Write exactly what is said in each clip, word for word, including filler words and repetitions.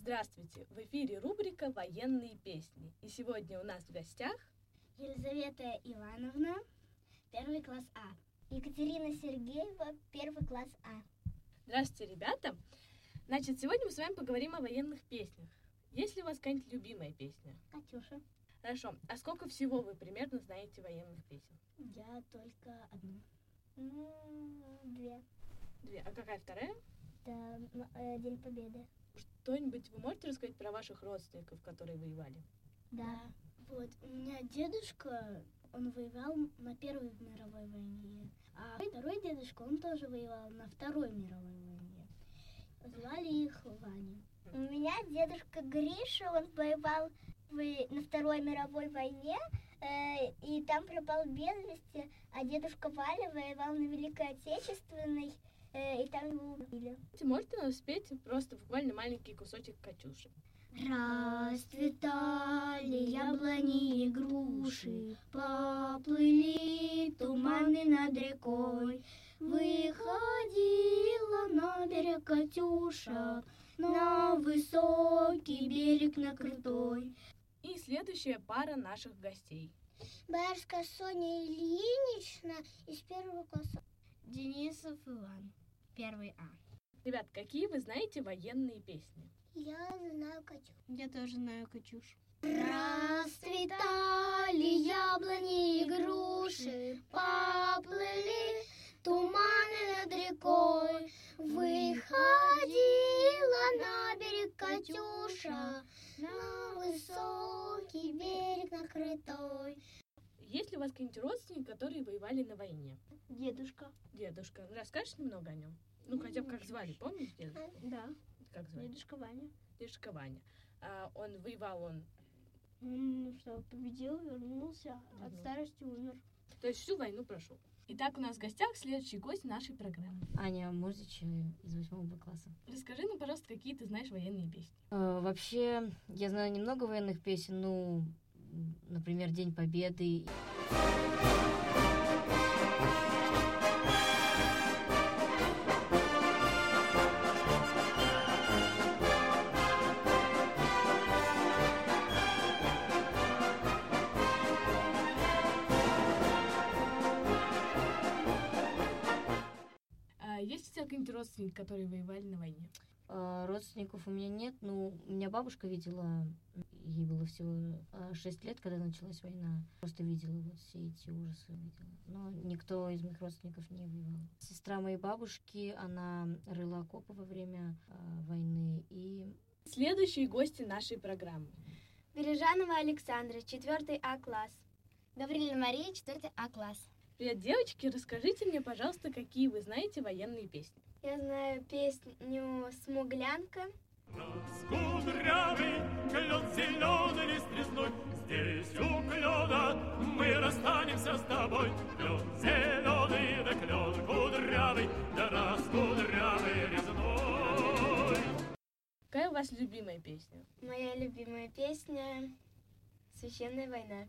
Здравствуйте! В эфире рубрика «Военные песни». И сегодня у нас в гостях Елизавета Ивановна, первый класс А. Екатерина Сергеева, первый класс А. Здравствуйте, ребята! Значит, сегодня мы с вами поговорим о военных песнях. Есть ли у вас какая-нибудь любимая песня? Катюша. Хорошо. А сколько всего вы примерно знаете военных песен? Я только одну. Ну, две. Две. А какая вторая? Да, э, День Победы. Что-нибудь вы можете рассказать про ваших родственников, которые воевали? Да. Вот, у меня дедушка, он воевал на Первой мировой войне. А второй дедушка, он тоже воевал на Второй мировой войне. Звали их Ваня. У меня дедушка Гриша, он воевал на Второй мировой войне, э, и там пропал без вести, а дедушка Валя воевал на Великой Отечественной, э, и там его убили. Можете нам спеть просто буквально маленький кусочек «Катюши»? Расцветали яблони и груши, поплыли туманы над рекой. Выходила на берег Катюша, на высокий берег накрытой. И следующая пара наших гостей. Боярская Соня Ильинична из первого класса. Денисов Иван, первый А. Ребят, какие вы знаете военные песни? Я знаю Катюшу. Я тоже знаю Катюшу. Расцветали яблони и груши, поплыли туманы над рекой. Выходила на берег Катюша, на высокий берег накрытой. Есть ли у вас какие-нибудь родственники, которые воевали на войне? Дедушка. Дедушка. Расскажешь немного о нем? Ну, хотя бы как звали, помнишь дедушку? Да. Как звали? Дедушка Ваня. Дедушка Ваня. А он воевал, он... Он что, победил, вернулся, Вернулся. от старости умер. То есть всю войну прошел. Итак, у нас в гостях следующий гость нашей программы. Аня Мурзич из восьмого Б класса. Расскажи нам, пожалуйста, какие ты знаешь военные песни. Э, вообще, я знаю немного военных песен, ну, например, День Победы. Есть у тебя какие-нибудь родственники, которые воевали на войне? Э, родственников у меня нет, ну, у меня бабушка видела, ей было всего шесть лет, когда началась война. Просто видела вот все эти ужасы, видела. Но никто из моих родственников не воевал. Сестра моей бабушки, она рыла окопы во время э, войны. И Следующие гости нашей программы. Бережанова Александра, четвертый А класс. Гаврилина Мария, четвертый А класс. Привет, девочки, расскажите мне, пожалуйста, какие вы знаете военные песни. Я знаю песню «Смуглянка». Раз кудрявый, клен зеленый лист резной, здесь у клена мы расстанемся с тобой. Клен зеленый, да клен кудрявый, да раз кудрявый резной. Какая у вас любимая песня? Моя любимая песня «Священная война».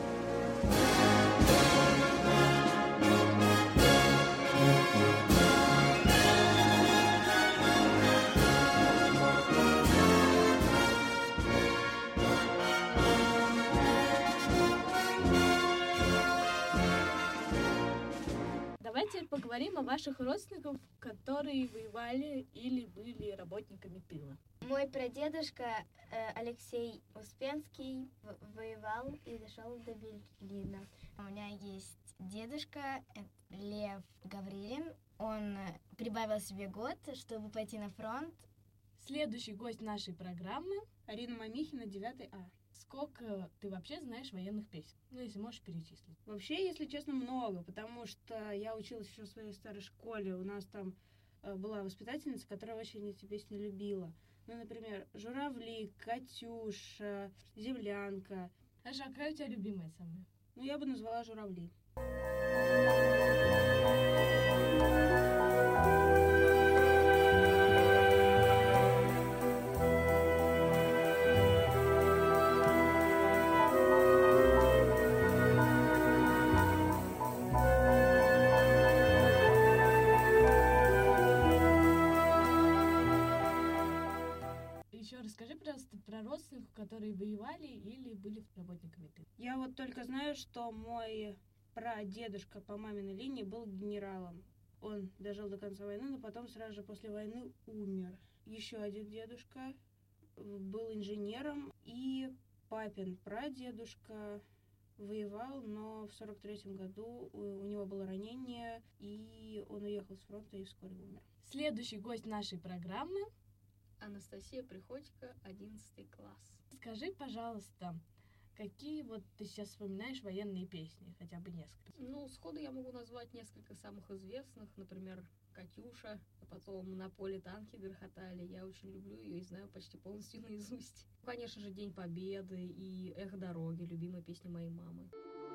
Давайте поговорим о ваших родственниках, которые воевали или были работниками тыла. Мой прадедушка э, Алексей Успенский в- воевал и дошел до Берлина. У меня есть дедушка э, Лев Гаврилин. Он э, прибавил себе год, чтобы пойти на фронт. Следующий гость нашей программы. Арина Мамихина, девятый А. Сколько ты вообще знаешь военных песен? Ну, если можешь перечислить. Вообще, если честно, много, потому что я училась еще в своей старой школе. У нас там э, была воспитательница, которая очень эти песни любила. Ну, например, «Журавли», «Катюша», «Землянка». Хорошо, а какая у тебя любимая самая? Ну, я бы назвала «Журавли». Еще расскажи, пожалуйста, про родственников, которые воевали или были работниками тыла. Я вот только знаю, что мой прадедушка по маминой линии был генералом. Он дожил до конца войны, но потом сразу же после войны умер. Еще один дедушка был инженером, и папин прадедушка воевал, но в сорок третьем году у, у него было ранение, и он уехал с фронта и вскоре умер. Следующий гость нашей программы. Анастасия Приходько, одиннадцатый класс. Скажи, пожалуйста, какие вот ты сейчас вспоминаешь военные песни, хотя бы несколько? Ну, сходу я могу назвать несколько самых известных, например, «Катюша», а потом «На поле танки грохотали». Я очень люблю ее и знаю почти полностью наизусть. Конечно же, «День Победы» и «Эх, дороги», любимая песня моей мамы.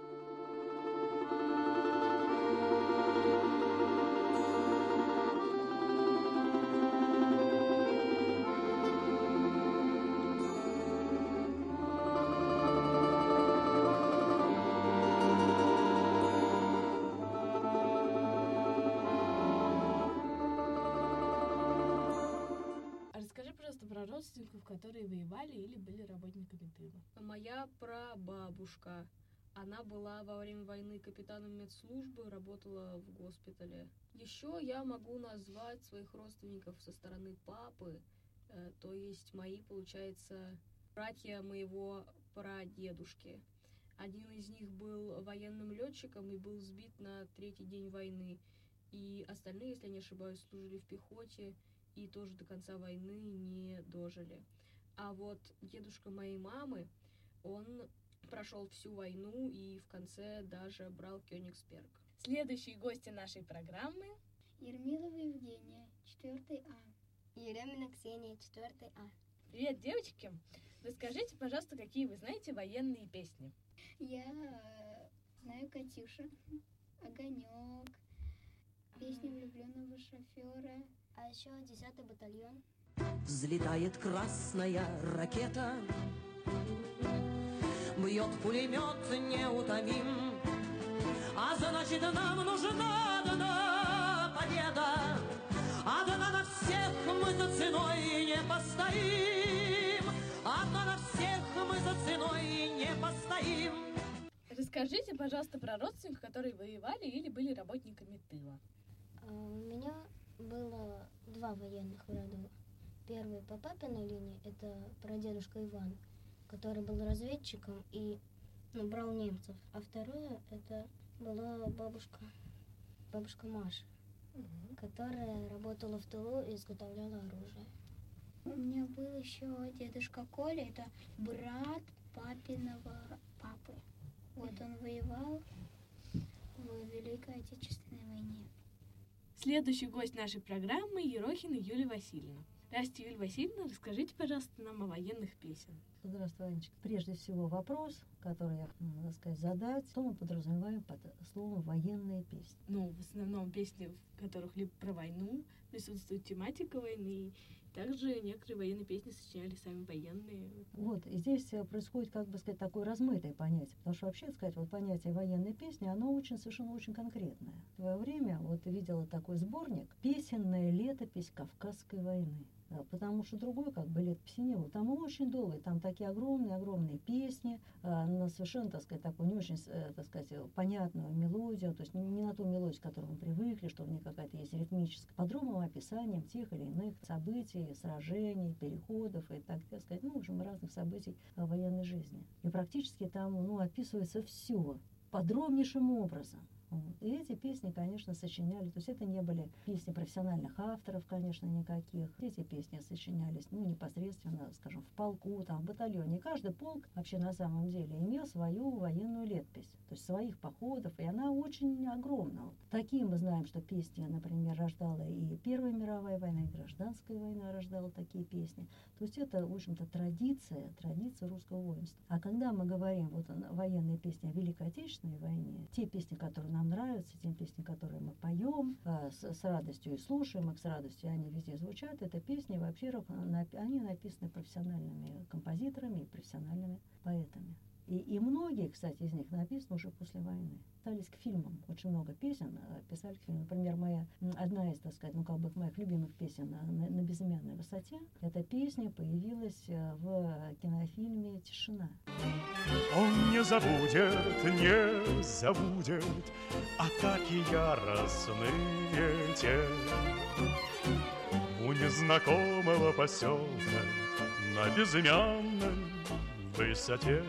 Расскажи, пожалуйста, про родственников, которые воевали или были работниками тыла. Моя прабабушка, она была во время войны капитаном медслужбы, работала в госпитале. Еще я могу назвать своих родственников со стороны папы, э, то есть мои, получается, братья моего прадедушки. Один из них был военным летчиком и был сбит на третий день войны. И остальные, если я не ошибаюсь, служили в пехоте и тоже до конца войны не дожили. А вот дедушка моей мамы, он прошел всю войну и в конце даже брал Кёнигсберг. Следующие гости нашей программы. Ермилова Евгения, четвертый А. Еремина Ксения, четвертый А. Привет, девочки! Расскажите, пожалуйста, какие вы знаете военные песни? Я э, знаю «Катюша», «Огонек», песню влюбленного шофера. А еще десятый батальон. Взлетает красная ракета, бьет пулемет неутомим, а значит нам нужна одна победа. Одна на всех мы за ценой не постоим, одна на всех мы за ценой не постоим. Расскажите, пожалуйста, про родственников, которые воевали или были работниками тыла. А у меня было два военных в роду. Первый по папиной линии — это прадедушка Иван, который был разведчиком и ну, брал немцев. А второе — это была бабушка, бабушка Маша, Угу. которая работала в тылу и изготовляла оружие. У меня был еще дедушка Коля, это брат папиного папы. Вот он воевал в Великой Отечественной войне. Следующий гость нашей программы — Ерохина Юлия Васильевна. Здравствуйте, Юлия Васильевна, расскажите, пожалуйста, нам о военных песнях. Здравствуй, Анечка. Прежде всего вопрос, который я, надо сказать, задать, что мы подразумеваем под словом «военные песни». Ну, в основном песни, в которых либо про войну, присутствует тематика войны, также некоторые военные песни сочиняли сами военные. Вот, и здесь происходит, как бы сказать, такое размытое понятие, потому что вообще, сказать, вот понятие военной песни, оно очень, совершенно очень конкретное. В свое время вот видела такой сборник «Песенная летопись Кавказской войны». Да, потому что другой как бы летописи не было. Там очень долго, там такие огромные-огромные песни, а, на совершенно, так сказать, такую не очень, э, так сказать, понятную мелодию, то есть не, не на ту мелодию, к которой мы привыкли, что в ней какая-то есть ритмическая, подробным описанием тех или иных событий, сражений, переходов и так, так сказать, ну, в общем, разных событий в военной жизни. И практически там, ну, описывается все подробнейшим образом. И эти песни, конечно, сочиняли, то есть это не были песни профессиональных авторов, конечно, никаких. Эти песни сочинялись, ну, непосредственно, скажем, в полку, там, в батальоне. И каждый полк вообще на самом деле имел свою военную летопись, то есть своих походов, и она очень огромна. Вот. Такие мы знаем, что песни, например, рождала и Первая мировая война, и Гражданская война рождала такие песни. То есть это, в общем-то, традиция, традиция русского воинства. А когда мы говорим вот о военные песни о Великой Отечественной войне, те песни, которые нам нравятся, те песни, которые мы поем а, с, с радостью и слушаем их с радостью, они везде звучат. Это песни, во-первых, они написаны профессиональными композиторами и профессиональными поэтами. И, и многие, кстати, из них написаны уже после войны. Остались к фильмам. Очень много песен писали к фильмам. Например, моя, одна из, так сказать, ну, как бы моих любимых песен на, на безымянной высоте. Эта песня появилась в кинофильме «Тишина». Он не забудет, не забудет атаки яростные те у незнакомого поселка на безымянной высоте.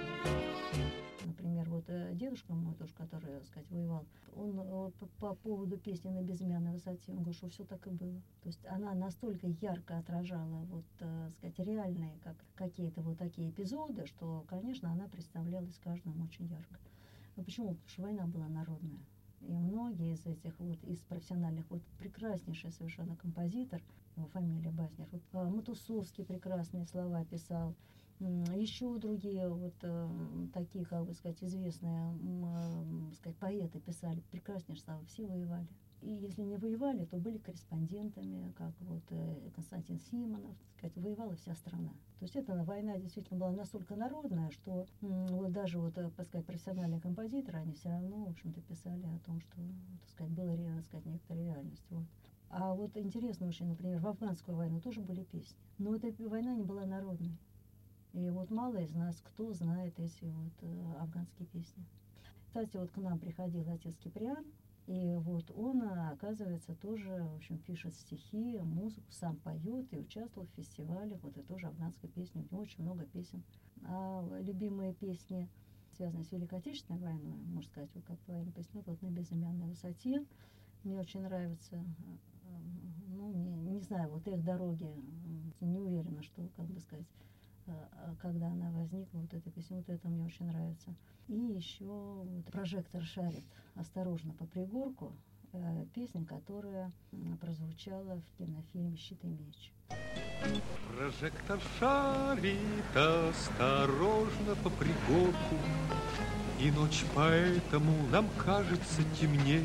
Например, вот дедушка мой тоже, который, так сказать, воевал, он вот, по, по поводу песни «На безымянной высоте», он говорит, что все так и было. То есть она настолько ярко отражала, вот, так сказать, реальные как, какие-то вот такие эпизоды, что, конечно, она представлялась каждому очень ярко. Но почему? Потому что война была народная. И многие из этих вот, из профессиональных, вот прекраснейший совершенно композитор, его фамилия Баснер, вот, Матусовский прекрасные слова писал, еще другие вот э, такие, как бы сказать, известные э, сказать, поэты писали прекраснейшие слова, все воевали. И если не воевали, то были корреспондентами, как вот э, Константин Симонов, так сказать, воевала вся страна. То есть эта война действительно была настолько народная, что м, вот даже вот, так сказать, профессиональные композиторы, они все равно, в общем-то, писали о том, что, так сказать, была, так сказать, некоторая реальность. Вот. А вот интересно очень, например, в афганскую войну тоже были песни, но эта война не была народной. И вот мало из нас, кто знает эти вот э, афганские песни. Кстати, вот к нам приходил отец Киприан, и вот он, оказывается, тоже, в общем, пишет стихи, музыку, сам поет и участвовал в фестивалях, вот и тоже афганской песни. У него очень много песен. А любимые песни, связанные с Великой Отечественной войной, можно сказать, вот как военная песня, вот «На безымянной высоте». Мне очень нравится, ну, не, не знаю, вот «Эх, дороги», не уверена, что, как бы сказать, когда она возникла, вот эта песня, вот это мне очень нравится. И еще вот «Прожектор шарит осторожно по пригорку», э, песня, которая прозвучала в кинофильме «Щит и меч». Прожектор шарит осторожно по пригорку, и ночь поэтому нам кажется темней.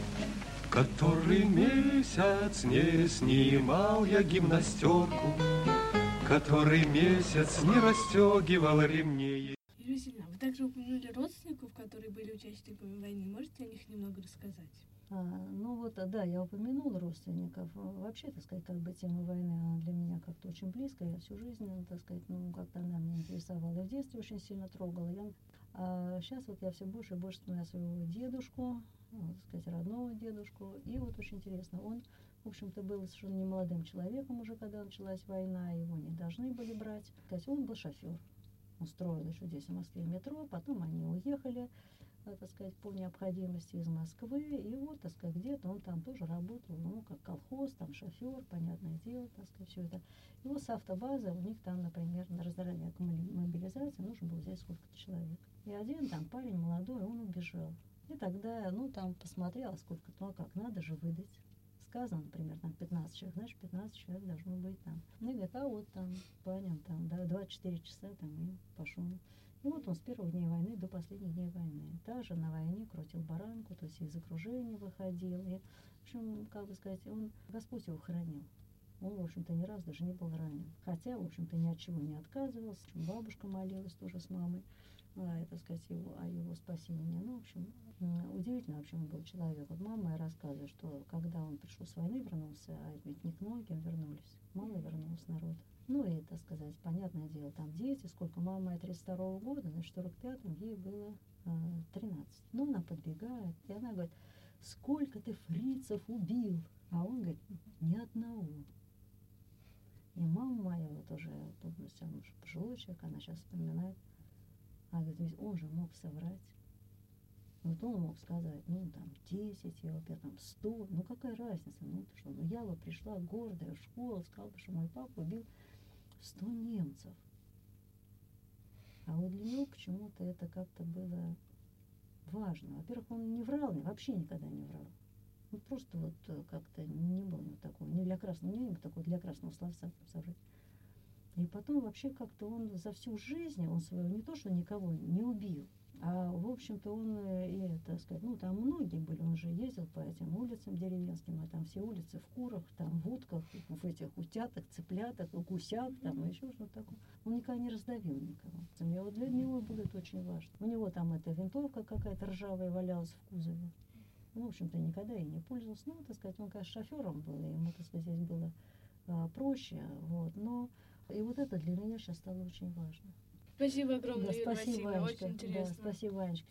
Который месяц не снимал я гимнастерку, который месяц не расстегивал ремней. Юлия Васильевна, вы также упомянули родственников, которые были участниками войны. Можете о них немного рассказать? А, ну вот, да, я упомянула родственников. Вообще, так сказать, как бы тема войны, она для меня как-то очень близкая. Я всю жизнь, так сказать, ну, как-то она меня интересовала. В детстве очень сильно трогала. Я, а сейчас вот я все больше и больше вспоминаю своего дедушку, вот, так сказать, родного дедушку. И вот очень интересно, он, в общем-то, был совершенно не молодым человеком уже, когда началась война, его не должны были брать. Так сказать, он был шофер. Он строил еще здесь в Москве метро, потом они уехали, так сказать, по необходимости из Москвы, и вот, так сказать, где-то он там тоже работал, ну, как колхоз, там шофер, понятное дело, так сказать, все это. И вот с автобазы у них там, например, на разорание мобилизации нужно было взять сколько-то человек. И один там парень молодой, он убежал. И тогда, ну, там посмотрела, сколько, ну, а как, надо же выдать. Сказано, например, там пятнадцать человек, знаешь, пятнадцать человек должно быть там. Ну, и говорит, а вот там, парень, там, да, двадцать четыре часа там и пошел. И вот он с первых дней войны до последних дней войны. Также на войне крутил баранку, то есть из окружения выходил. И, в общем, как бы сказать, он, Господь его хранил. Он, в общем-то, ни разу даже не был ранен. Хотя, в общем-то, ни от чего не отказывался. Бабушка молилась тоже с мамой, а, так сказать, его, о его спасении. Ну, в общем, удивительно, в общем, был человек. Вот мама моя рассказывает, что когда он пришел с войны, вернулся, а ведь не к многим вернулись, мало вернулось народ. Ну и, так сказать, понятное дело, там дети, сколько мама моя тридцать второго года, значит, в сорок пятом ей было э, тринадцать. Ну, она подбегает, и она говорит, сколько ты фрицев убил? А он говорит, ни одного. И мама моя, вот уже, тут он уже пожилой человек, она сейчас вспоминает, она говорит, ведь он же мог соврать. Вот он мог сказать, ну, там, десять, я бы там, сто, ну, какая разница, ну, ты что, ну, я бы пришла гордая в школу, сказала бы, что мой папа убил сто немцев. А вот для него почему-то это как-то было важно. Во-первых, он не врал, вообще никогда не врал. Ну, просто вот как-то не было у него такого, не для красного, не было такого для красного словца соврать. И потом вообще как-то он за всю жизнь, он свою не то, что никого не убил, А, в общем-то, он э, и, так сказать, ну, там многие были, он же ездил по этим улицам деревенским, а там все улицы в курах, там в утках, в этих утятах, цыплятах, в гусях, там еще что-то такое. Он никогда не раздавил никого. Мне вот для него было это очень важно. У него там эта винтовка какая-то ржавая валялась в кузове. Ну, в общем-то, никогда и не пользовался. Ну, так сказать, он, конечно, шофером был, и ему, так сказать, здесь было а, проще, вот, но и вот это для меня сейчас стало очень важно. Спасибо огромное, Да, Юлия спасибо, Васильевна, Анечка. очень интересно. Да, спасибо, Анечка.